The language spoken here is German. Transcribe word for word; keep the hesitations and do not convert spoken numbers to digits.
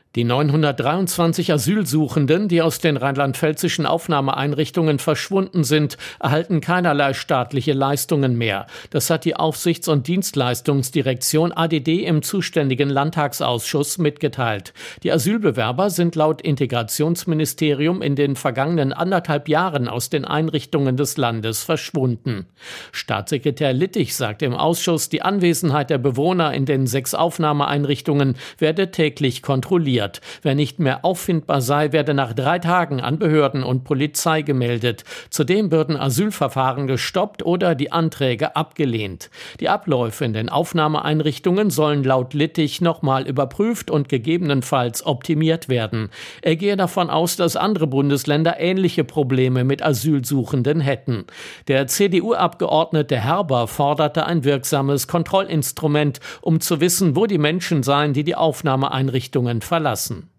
Die neunhundertdreiundzwanzig Asylsuchenden, die aus den rheinland-pfälzischen Aufnahmeeinrichtungen verschwunden sind, erhalten keinerlei staatliche Leistungen mehr. Das hat die Aufsichts- und Dienstleistungsdirektion A D D im zuständigen Landtagsausschuss mitgeteilt. Die Asylbewerber sind laut Integrationsministerium in den vergangenen anderthalb Jahren aus den Einrichtungen des Landes verschwunden. Staatssekretär Littich sagt im Ausschuss, die Anwesenheit der Bewohner in den sechs Aufnahmeeinrichtungen werde täglich kontrolliert. Wer nicht mehr auffindbar sei, werde nach drei Tagen an Behörden und Polizei gemeldet. Zudem würden Asylverfahren gestoppt oder die Anträge abgelehnt. Die Abläufe in den Aufnahmeeinrichtungen sollen laut Littich nochmal überprüft und gegebenenfalls optimiert werden. Er gehe davon aus, dass andere Bundesländer ähnliche Probleme mit Asylsuchenden hätten. Der C D U-Abgeordnete Herber forderte ein wirksames Kontrollinstrument, um zu wissen, wo die Menschen seien, die die Aufnahmeeinrichtungen verlassen.